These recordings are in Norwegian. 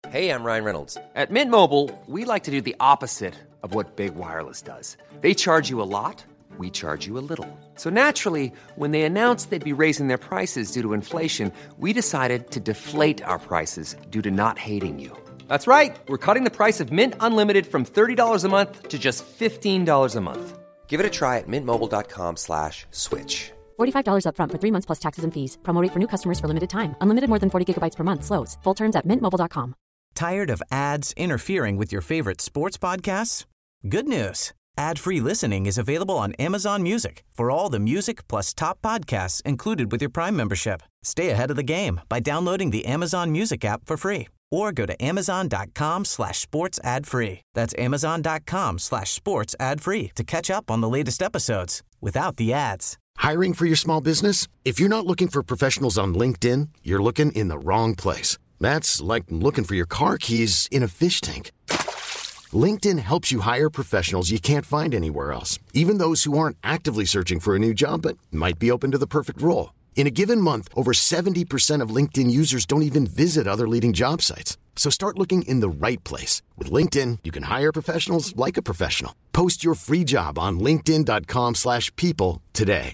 Hey, I'm Ryan Reynolds. At Mint Mobile, we like to do the opposite of what Big Wireless does. They charge you a lot, we charge you a little. So naturally, when they announced they'd be raising their prices due to inflation, we decided to deflate our prices due to not hating you. That's right. We're cutting the price of Mint Unlimited from $30 a month to just $15 a month. Give it a try at mintmobile.com/switch. $45 up front for 3 months plus taxes and fees. Promo rate for new customers for limited time. Unlimited more than 40 gigabytes per month. Slows full terms at mintmobile.com. Tired of ads interfering with your favorite sports podcasts? Good news. Ad-free listening is available on Amazon Music for all the music plus top podcasts included with your Prime membership. Stay ahead of the game by downloading the Amazon Music app for free or go to amazon.com/sports ad-free. That's amazon.com/sports ad-free to catch up on the latest episodes without the ads. Hiring for your small business? If you're not looking for professionals on LinkedIn, you're looking in the wrong place. That's like looking for your car keys in a fish tank. LinkedIn helps you hire professionals you can't find anywhere else, even those who aren't actively searching for a new job but might be open to the perfect role. In a given month, over 70% of LinkedIn users don't even visit other leading job sites. So start looking in the right place. With LinkedIn, you can hire professionals like a professional. Post your free job on linkedin.com/people today.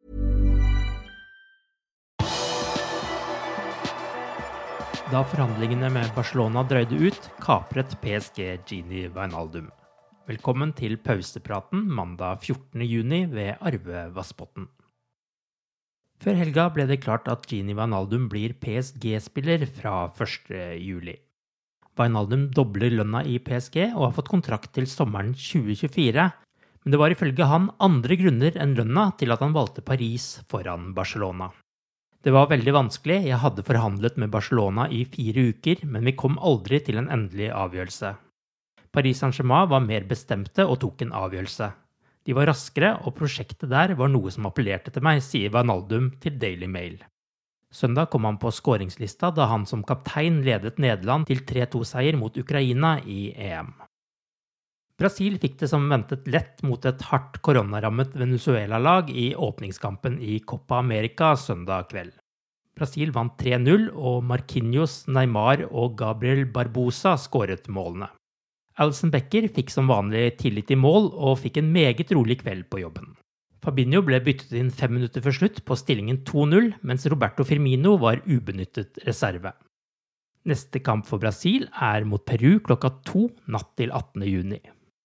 Da forhandlingene med Barcelona drøyde ut, kapret PSG Gini Wijnaldum. Velkommen til pausepraten mandag 14. juni ved Arve Vassbotten. Før helga ble det klart at Gini Wijnaldum blir PSG-spiller fra 1. juli. Wijnaldum dobler lønna i PSG og har fått kontrakt til sommeren 2024, men det var ifølge han andre grunner enn lønna til at han valgte Paris foran Barcelona. Det var veldig vanskelig, jeg hadde forhandlet med Barcelona i 4 uker, men vi kom aldri til en endelig avgjørelse. Paris Saint-Germain var mer bestemte og tok en avgjørelse. De var raskere, og prosjektet der var noe som appellerte til meg, sier Wijnaldum til Daily Mail. Søndag kom han på skåringslista da han som kaptein ledet Nederland til 3-2-seier mot Ukraina i EM. Brasil fikk det som ventet lett mot et hardt koronarammet Venezuela-lag i åpningskampen i Copa America søndag kveld. Brasil vant 3-0, og Marquinhos, Neymar og Gabriel Barbosa skåret målene. Alisson Becker fikk som vanlig tillit i mål og fikk en meget rolig kveld på jobben. Fabinho ble byttet inn 5 minutter før slutt på stillingen 2-0, mens Roberto Firmino var ubenyttet reserve. Neste kamp for Brasil er mot Peru klokka 2 natt til 18. juni.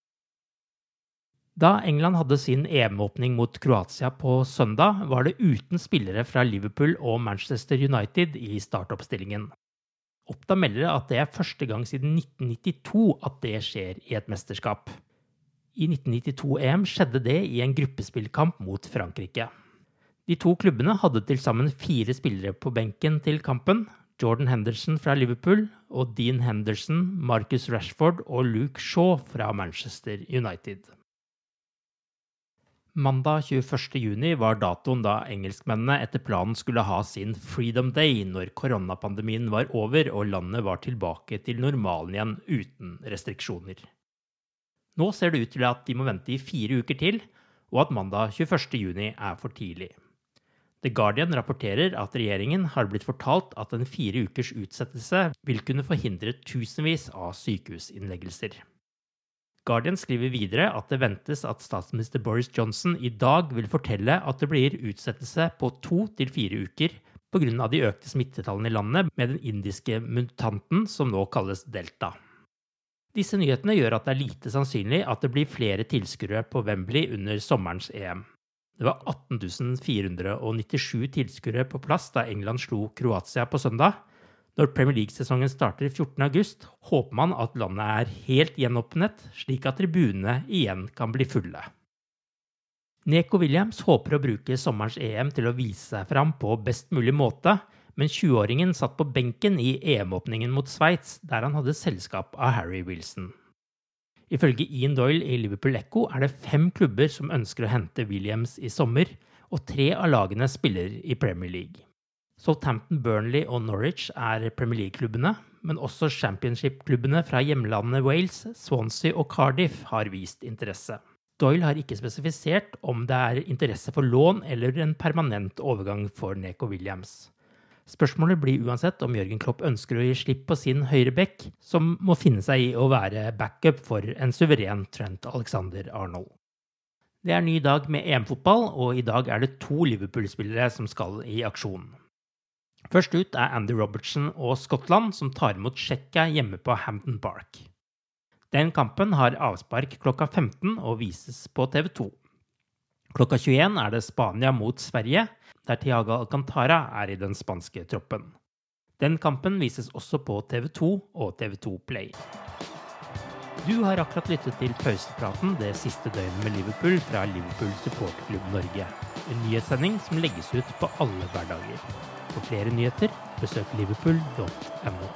Da England hadde sin EM-åpning mot Kroatia på søndag, var det uten spillere fra Liverpool og Manchester United i startoppstillingen. Oppda melder at det er første gang siden 1992 at det skjer i et mesterskap. I 1992-EM skjedde det i en gruppespillkamp mot Frankrike. De to klubbene hadde til sammen 4 spillere på benken til kampen, Jordan Henderson fra Liverpool og Dean Henderson, Marcus Rashford og Luke Shaw fra Manchester United. Mandag 21. juni var datoen da engelskmennene etter planen skulle ha sin Freedom Day når koronapandemien var over og landet var tilbake til normalen igjen uten restriksjoner. Nå ser det ut til at de må vente i 4 uker til, og at mandag 21. juni er for tidlig. The Guardian rapporterer at regjeringen har blitt fortalt at en 4 ukers utsettelse vil kunne forhindre tusenvis av sykehusinnleggelser. Guardian skriver videre at det ventes at statsminister Boris Johnson i dag vil fortelle at det blir utsettelse på 2 til 4 uker på grunn av de økte smittetallene i landet med den indiske mutanten som nå kalles Delta. Disse nyhetene gjør at det er lite sannsynlig at det blir flere tilskuere på Wembley under sommerens EM. Det var 18.497 tilskuere på plass da England slo Kroatia på søndag. Når Premier League-sesongen starter 14. august, håper man at landet er helt gjenåpnet, slik at tribunene igjen kan bli fulle. Neco Williams håper å bruke sommerens EM til å vise seg fram på best mulig måte, men 20-åringen satt på benken i EM-åpningen mot Sveits, der han hadde selskap av Harry Wilson. Ifølge Ian Doyle i Liverpool Echo er det 5 klubber som ønsker å hente Williams i sommer, og 3 av lagene spiller i Premier League. Southampton, Burnley og Norwich er Premier League-klubbene, men også Championship-klubbene fra hjemlandene Wales, Swansea og Cardiff har vist interesse. Doyle har ikke spesifisert om det er interesse for lån eller en permanent overgang for Neco Williams. Spørsmålet blir uansett om Jørgen Klopp ønsker å gi slipp på sin høyre bekk, som må finne seg i å være backup for en suveren Trent Alexander-Arnold. Det er ny dag med EM-fotball, og i dag er det 2 Liverpool-spillere som skal i aksjon. Først ut er Andy Robertson og Skottland, som tar imot Tsjekkia hjemme på Hampden Park. Den kampen har avspark klokka 15 og vises på TV 2. Klokka 21 er det Spania mot Sverige, der Thiago Alcantara er i den spanske troppen. Den kampen vises også på TV 2 og TV 2 Play. Du har akkurat lyttet til pausepraten det siste døgnet med Liverpool fra Liverpool Supporterklubb Norge. En nyhetssending som legges ut på alle hverdager. For flere nyheter, besøk liverpool.no.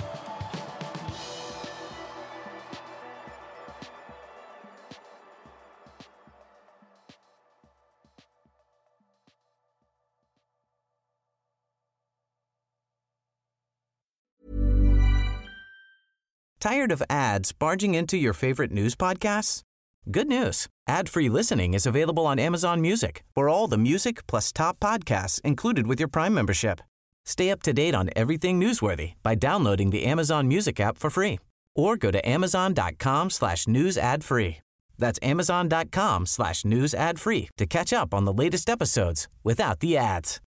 Tired of ads barging into your favorite news podcasts? Good news. Ad-free listening is available on Amazon Music for all the music plus top podcasts included with your Prime membership. Stay up to date on everything newsworthy by downloading the Amazon Music app for free or go to amazon.com/news ad free. That's amazon.com/news ad free to catch up on the latest episodes without the ads.